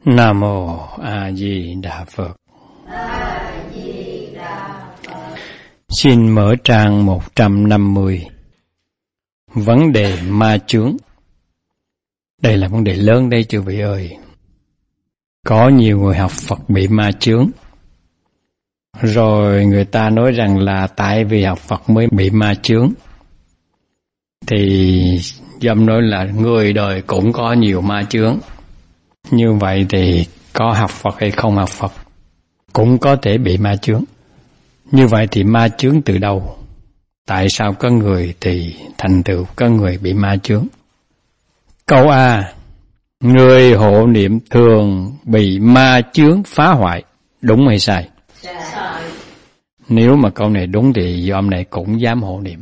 Nam Mô A Di Đà Phật. Xin mở trang 150. Vấn đề ma chướng. Đây là vấn đề lớn đây chư vị ơi. Có nhiều người học Phật bị ma chướng. Rồi người ta nói rằng là tại vì học Phật mới bị ma chướng. Thì dâm nói là người đời cũng có nhiều ma chướng. Như vậy thì có học Phật hay không học Phật cũng có thể bị ma chướng. Như vậy thì ma chướng từ đâu? Tại sao có người thì thành tựu, có người bị ma chướng? Câu A. Người hộ niệm thường bị ma chướng phá hoại. Đúng hay sai? Sai. Nếu mà câu này đúng thì dòm này cũng dám hộ niệm.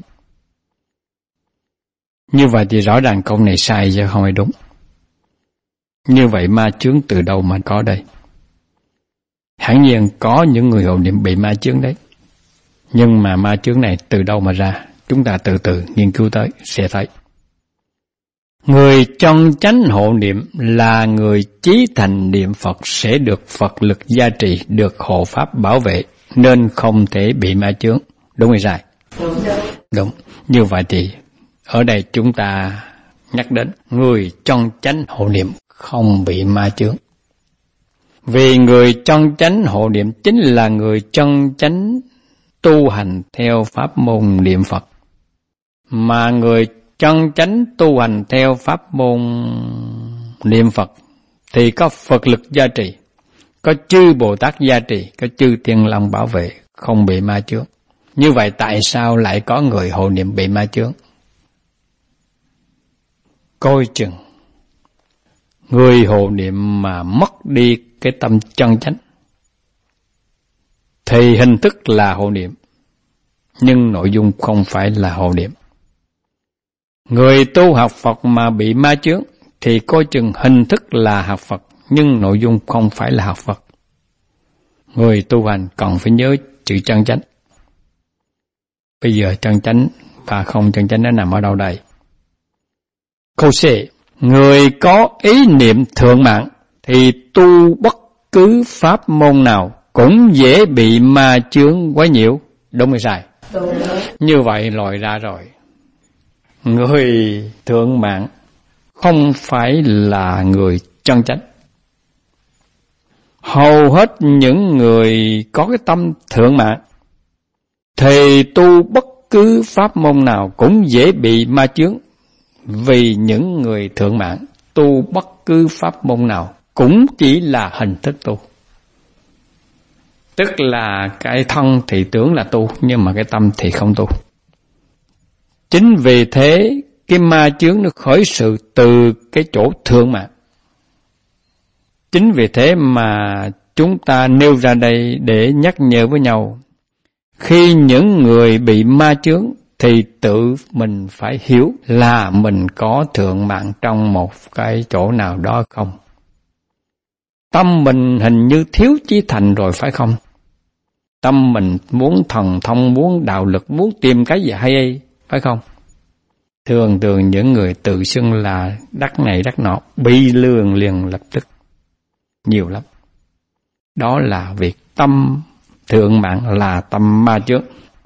Như vậy thì rõ ràng câu này sai chứ không phải đúng. Như vậy ma chướng từ đâu mà có đây? Hẳn nhiên có những người hộ niệm bị ma chướng đấy. Nhưng mà ma chướng này từ đâu mà ra? Chúng ta từ từ nghiên cứu tới sẽ thấy. Người trong chánh hộ niệm là người chí thành niệm Phật sẽ được Phật lực gia trì, được hộ pháp bảo vệ, nên không thể bị ma chướng. Đúng hay sai? Đúng. Như vậy thì ở đây chúng ta nhắc đến người trong chánh hộ niệm không bị ma chướng. Vì người trong chánh hộ niệm chính là người trong chánh tu hành theo pháp môn niệm Phật. Mà người trong chánh tu hành theo pháp môn niệm Phật thì có Phật lực gia trì, có chư Bồ Tát gia trì, có chư Thiên Long bảo vệ, không bị ma chướng. Như vậy tại sao lại có người hộ niệm bị ma chướng? Coi chừng người hộ niệm mà mất đi cái tâm chân chánh thì hình thức là hộ niệm, nhưng nội dung không phải là hộ niệm. Người tu học Phật mà bị ma chướng thì coi chừng hình thức là học Phật, nhưng nội dung không phải là học Phật. Người tu hành còn phải nhớ chữ chân chánh. Bây giờ chân chánh và không chân chánh nó nằm ở đâu đây? Câu C. Người có ý niệm thượng mạng thì tu bất cứ pháp môn nào cũng dễ bị ma chướng quấy nhiễu. Đúng hay sai? Đúng. Như vậy lòi ra rồi. Người thượng mạng không phải là người chân chánh. Hầu hết những người có cái tâm thượng mạng thì tu bất cứ pháp môn nào cũng dễ bị ma chướng. Vì những người thượng mạng tu bất cứ pháp môn nào cũng chỉ là hình thức tu. Tức là cái thân thì tưởng là tu, nhưng mà cái tâm thì không tu. Chính vì thế cái ma chướng nó khởi sự từ cái chỗ thượng mạng. Chính vì thế mà chúng ta nêu ra đây để nhắc nhở với nhau. Khi những người bị ma chướng thì tự mình phải hiểu là mình có thượng mạng trong một cái chỗ nào đó không. Tâm mình hình như thiếu chí thành rồi phải không? Tâm mình muốn thần thông, muốn đạo lực, muốn tìm cái gì hay phải không? Thường những người tự xưng là đắc này đắc nọ bị lường liền lập tức. Nhiều lắm. Đó là việc tâm thượng mạng là tâm ma chướng.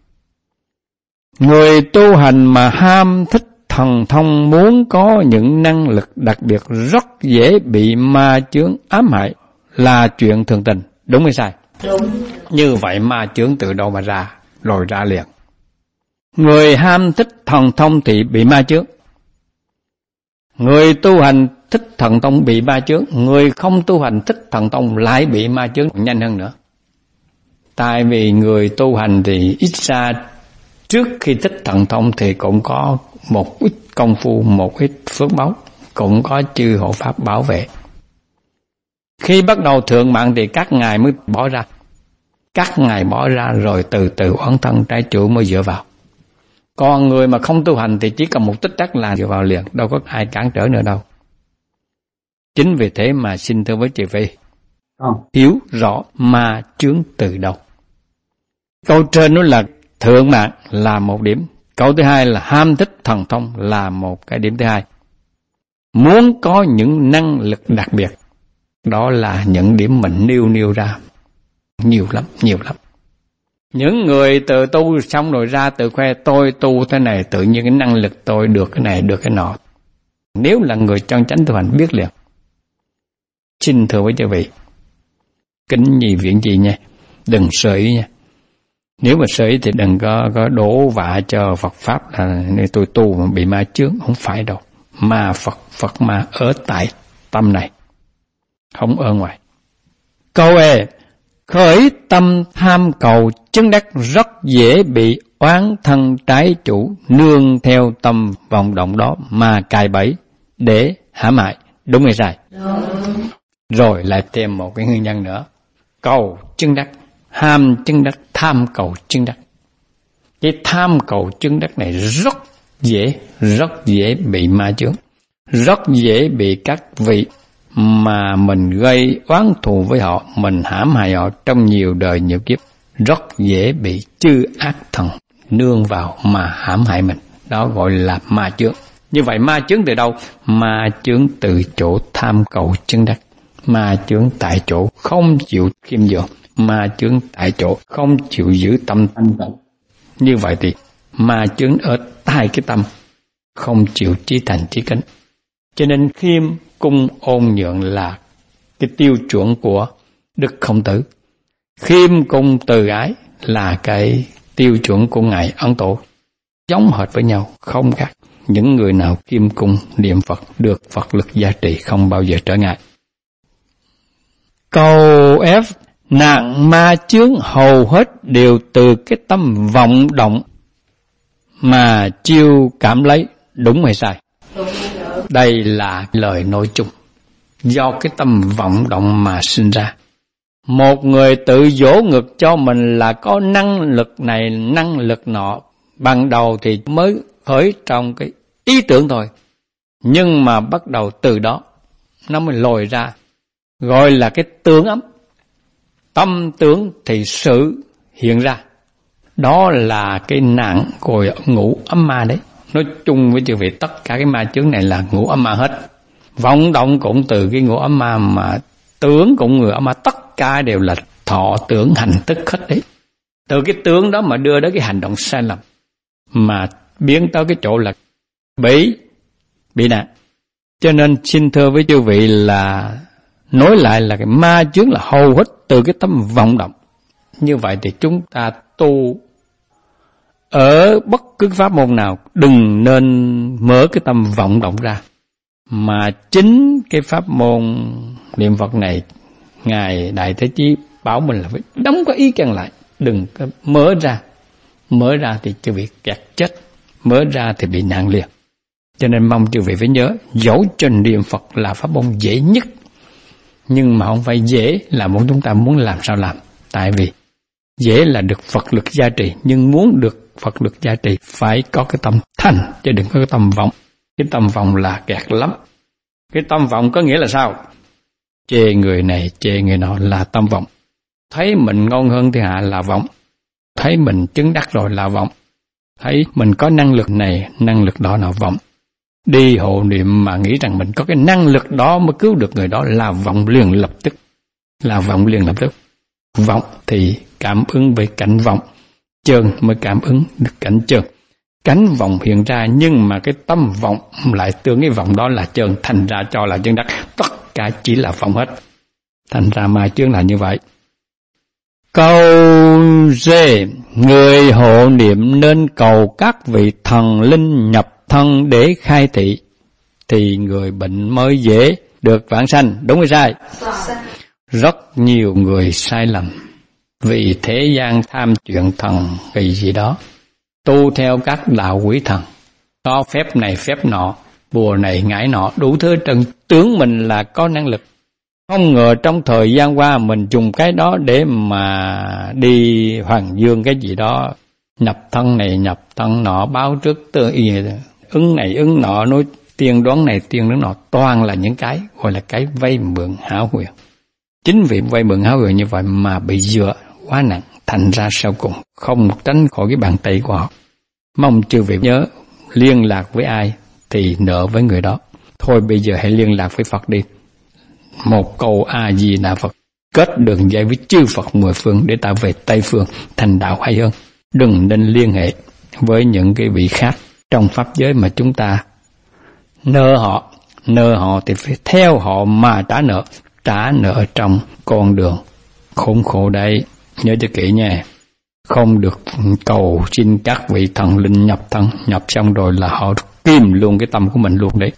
Người tu hành mà ham thích thần thông, muốn có những năng lực đặc biệt rất dễ bị ma chướng ám hại là chuyện thường tình. Đúng hay sai? Đúng. Như vậy ma chướng từ đâu mà ra? Rồi ra liền. Người ham thích thần thông thì bị ma chướng. Người tu hành thích thần thông bị ma chướng. Người không tu hành thích thần thông lại bị ma chướng nhanh hơn nữa. Tại vì người tu hành thì ít ra trước khi thích thần thông thì cũng có một ít công phu, một ít phước báu, cũng có chư hộ pháp bảo vệ. Khi bắt đầu thượng mạng thì các ngài mới bỏ ra. Các ngài bỏ ra rồi từ từ oán thân trái chủ mới dựa vào. Còn người mà không tu hành thì chỉ cần một tích tắc là dựa vào liền, đâu có ai cản trở nữa đâu. Chính vì thế mà xin thưa với chị Phi, hiểu rõ ma chướng từ đâu. Câu trên nó là thượng mạng là một điểm. Câu thứ hai là ham thích thần thông là một cái điểm thứ hai. Muốn có những năng lực đặc biệt Đó là những điểm mình nêu ra. Nhiều lắm. Những người tự tu xong rồi ra tự khoe tôi tu thế này, tự nhiên cái năng lực tôi được cái này, được cái nọ. Nếu là người chân chánh tu hành biết liền. Xin thưa với chư vị, kính nhì viện gì nha, đừng sơ ý nha. Nếu mà sơ ý thì đừng có đổ vạ cho Phật Pháp là tôi tu mà bị ma chướng, không phải đâu. Ma Phật ma ở tại tâm này, không ở ngoài. Câu E, khởi tâm tham cầu chứng đắc rất dễ bị oán thân trái chủ nương theo tâm vọng động đó mà cài bẫy để hãm hại. Đúng hay sai? Đúng. Rồi lại thêm một cái nguyên nhân nữa. Cầu chứng đắc, ham chứng đắc, tham cầu chứng đắc. Cái tham cầu chứng đắc này rất dễ bị ma chướng. Rất dễ bị các vị mà mình gây oán thù với họ, mình hãm hại họ trong nhiều đời nhiều kiếp, rất dễ bị chư ác thần nương vào mà hãm hại mình. Đó gọi là ma chướng. Như vậy ma chướng từ đâu? Ma chướng từ chỗ tham cầu chứng đắc. Ma chướng tại chỗ không chịu khiêm nhường. Ma chướng tại chỗ không chịu giữ tâm thanh tịnh. Như vậy thì ma chướng ở tại cái tâm, không chịu chí thành chí kính. Cho nên khiêm cung ôn nhượng là cái tiêu chuẩn của Đức Khổng Tử. Khiêm cung từ ái là cái tiêu chuẩn của Ngài Ấn Tổ. Giống hệt với nhau, không khác. Những người nào khiêm cung niệm Phật được Phật lực gia trì không bao giờ trở ngại. Câu F, nạn ma chướng hầu hết đều từ cái tâm vọng động mà chiêu cảm lấy. Đúng hay sai? Đúng. Đây là lời nói chung. Do cái tâm vọng động mà sinh ra. Một người tự dỗ ngực cho mình là có năng lực này, năng lực nọ. Ban đầu thì mới khởi trong cái ý tưởng thôi. Nhưng mà bắt đầu từ đó nó mới lồi ra. Gọi là cái tướng ấm. Tâm tướng thì sự hiện ra. Đó là cái nạn của ngũ ấm ma đấy. Nói chung với chư vị, tất cả cái ma chướng này là ngũ ấm ma hết. Vọng động cũng từ cái ngũ ấm ma, mà tướng cũng người ấm ma. Tất cả đều là thọ tưởng hành thức hết đấy. Từ cái tướng đó mà đưa đến cái hành động sai lầm, mà biến tới cái chỗ là bị nạn. Cho nên xin thưa với chư vị là nói lại là cái ma chướng là hầu hết từ cái tâm vọng động. Như vậy thì chúng ta tu ở bất cứ pháp môn nào đừng nên mở cái tâm vọng động ra. Mà chính cái pháp môn niệm Phật này, Ngài Đại Thế Chí bảo mình là phải đóng cái ý căn lại. Đừng có mở ra. Mở ra thì chư vị kẹt chết. Mở ra thì bị nạn liền. Cho nên mong chư vị phải nhớ, dẫu cho niệm Phật là pháp môn dễ nhất, nhưng mà không phải dễ là muốn chúng ta muốn làm sao làm. Tại vì dễ là được Phật lực gia trì, nhưng muốn được Phật lực gia trì phải có cái tâm thành, chứ đừng có cái tâm vọng. Cái tâm vọng là kẹt lắm. Cái tâm vọng có nghĩa là sao? Chê người này, chê người nọ là tâm vọng. Thấy mình ngon hơn thiên hạ là vọng. Thấy mình chứng đắc rồi là vọng. Thấy mình có năng lực này, năng lực đó là vọng. Đi hộ niệm mà nghĩ rằng mình có cái năng lực đó mới cứu được người đó là vọng liền lập tức. Là vọng liền lập tức. Vọng thì cảm ứng với cảnh vọng. Chơn mới cảm ứng được cảnh chơn. Cánh vọng hiện ra nhưng mà cái tâm vọng lại tưởng cái vọng đó là chơn, thành ra cho là chân đắc. Tất cả chỉ là vọng hết. Thành ra ma chướng là như vậy. Câu D, người hộ niệm nên cầu các vị thần linh nhập thân để khai thị, thì người bệnh mới dễ được vãng sanh. Đúng hay sai? Rất nhiều người sai lầm vì thế gian tham chuyện thần vì gì đó, tu theo các đạo quỷ thần, có phép này phép nọ, bùa này ngải nọ, đủ thứ trần, tưởng mình là có năng lực. Không ngờ trong thời gian qua mình dùng cái đó để mà đi hoàng dương cái gì đó, nhập thân này nhập thân nọ, báo trước ứng này ứng nọ, nói tiên đoán này tiên đoán nọ, toàn là những cái gọi là cái vay mượn hão huyền. Chính vì vay mượn hão huyền như vậy mà bị dựa quá nặng, thành ra sau cùng không tránh khỏi cái bàn tay của họ. Mong chư vị nhớ, liên lạc với ai thì nợ với người đó. Thôi bây giờ hãy liên lạc với Phật đi. một câu A Di Đà Phật, kết đường dây với chư Phật mười phương để ta về Tây phương thành đạo hay hơn. Đừng nên liên hệ với những cái vị khác trong pháp giới mà chúng ta nợ họ thì phải theo họ mà trả nợ trong con đường khốn khổ đấy. Nhớ cho kỹ nha, không được cầu xin các vị thần linh nhập thân, nhập xong rồi là họ kìm luôn cái tâm của mình luôn đấy.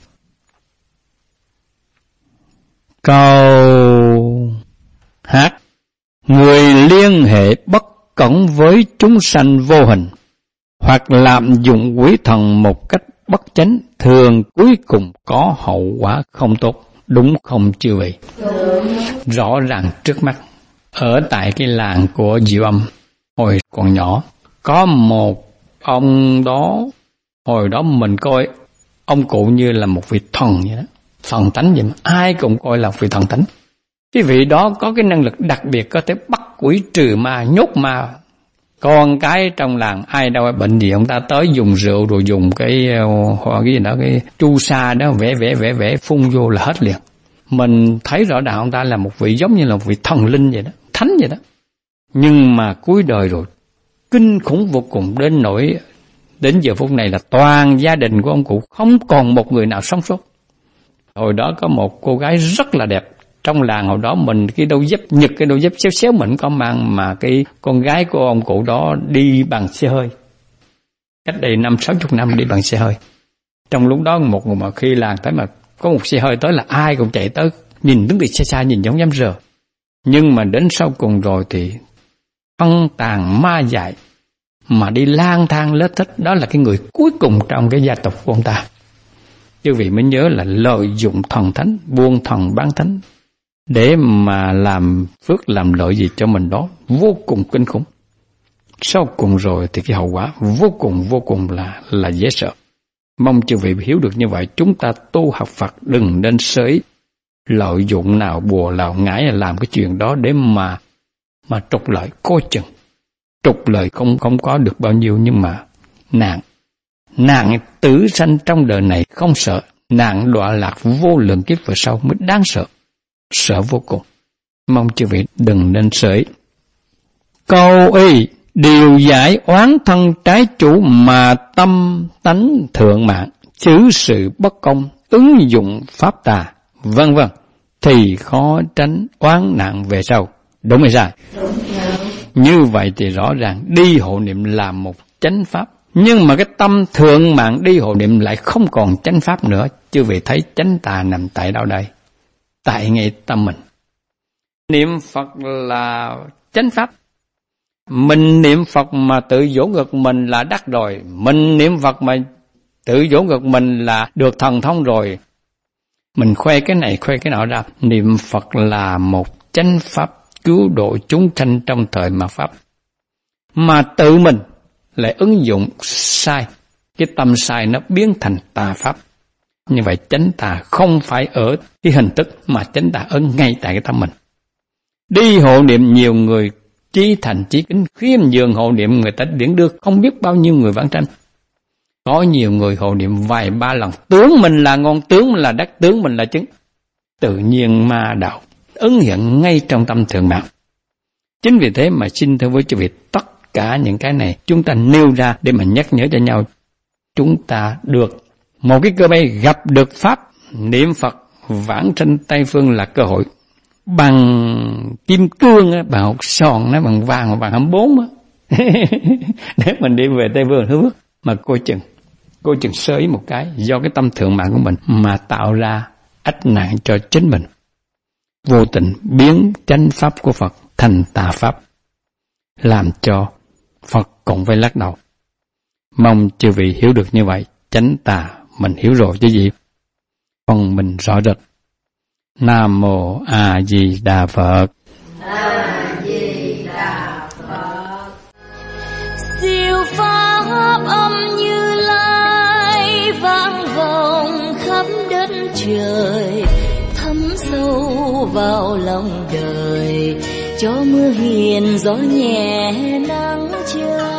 Câu hát: người liên hệ bất cẩn với chúng sanh vô hình, hoặc lạm dụng quý thần một cách bất chánh, thường cuối cùng có hậu quả không tốt. Đúng không chư vị? Rõ ràng trước mắt, ở tại cái làng của Diệu Âm, hồi còn nhỏ, có một ông đó, hồi đó mình coi ông cụ như là một vị thần vậy đó, thần thánh vậy mà, ai cũng coi là vị thần thánh. Cái vị đó có cái năng lực đặc biệt, có thể bắt quỷ trừ ma, nhốt ma. Con cái trong làng ai đâu bệnh gì, ông ta tới dùng rượu rồi dùng cái gì đó, cái chu sa đó vẽ phun vô là hết liền. Mình thấy rõ ràng ông ta là một vị giống như là một vị thần linh vậy đó, thánh vậy đó. Nhưng mà cuối đời rồi, kinh khủng vô cùng, đến nỗi đến giờ phút này là toàn gia đình của ông cụ không còn một người nào sống sót. Hồi đó có một cô gái rất là đẹp trong làng, hồi đó mình cái đôi dép Nhật, cái đôi dép xéo mình có mang, mà cái con gái của ông cụ đó đi bằng xe hơi, cách đây 50-60 năm đi bằng xe hơi. Trong lúc đó một người mà khi làng tới mà có một xe hơi tới là ai cũng chạy tới, nhìn đứng từ xa xa nhìn giống dám rờ. Nhưng mà đến sau cùng rồi thì phân tàn ma dại mà đi lang thang lết thích, đó là cái người cuối cùng trong cái gia tộc của ông ta. Chứ vị mới nhớ là lợi dụng thần thánh, buôn thần bán thánh để mà làm phước làm lợi gì cho mình đó, vô cùng kinh khủng. Sau cùng rồi thì cái hậu quả vô cùng là dễ sợ. Mong chư vị hiểu được như vậy. Chúng ta tu học Phật đừng nên sới lợi dụng nào bùa nào ngải làm cái chuyện đó để mà trục lợi. Coi chừng trục lợi không có được bao nhiêu, nhưng mà nạn tử sanh trong đời này không sợ, nạn đọa lạc vô lượng kiếp về sau mới đáng sợ, sợ vô cùng. Mong chư vị đừng nên sởi. Câu y: điều giải oán thân trái chủ mà tâm tánh thượng mạng, xử sự bất công, ứng dụng pháp tà, vân vân, thì khó tránh oán nạn về sau. Đúng hay sai? Đúng. Như vậy thì rõ ràng đi hộ niệm là một chánh pháp, nhưng mà cái tâm thượng mạng đi hộ niệm lại không còn chánh pháp nữa. Chư vị thấy chánh tà nằm tại đâu đây? Tại ngay tâm mình. Niệm Phật là chánh pháp. Mình niệm Phật mà tự dỗ ngược mình là đắc rồi. Mình niệm Phật mà tự dỗ ngược mình là được thần thông rồi. Mình khoe cái này khoe cái nọ ra. Niệm Phật là một chánh pháp cứu độ chúng sanh trong thời mạt pháp. Mà tự mình lại ứng dụng sai, cái tâm sai nó biến thành tà pháp. Như vậy chánh tà không phải ở cái hình thức, mà chánh tà ở ngay tại cái tâm mình. Đi hộ niệm nhiều người chí thành chí kính, khiêm nhường hộ niệm người ta điển được không biết bao nhiêu người vãng sanh. Có nhiều người hộ niệm vài ba lần, tướng mình là ngon, tướng mình là đắc, tướng mình là chứng. Tự nhiên ma đạo ứng hiện ngay trong tâm thượng mạng. Chính vì thế mà xin thưa với chư vị, tất cả những cái này chúng ta nêu ra để mà nhắc nhở cho nhau. Chúng ta được một cái cơ may gặp được Pháp niệm Phật vãng sanh Tây Phương là cơ hội. Bằng kim cương, bằng hột sòn, bằng vàng hoặc bằng 24 để mình đi về Tây Phương hứa. Mà coi chừng sới một cái do cái tâm thượng mạng của mình mà tạo ra ách nạn cho chính mình. Vô tình biến chánh pháp của Phật thành tà pháp, làm cho Phật cũng phải lắc đầu. Mong chư vị hiểu được như vậy. Chánh tà mình hiểu rồi chứ gì, còn mình rõ rệt. Nam Mô A Di Đà Phật. A Di Đà Phật. Siêu pháp âm Như Lai vang vọng khắp đất trời, thấm sâu vào lòng đời, cho mưa hiền gió nhẹ nắng trời.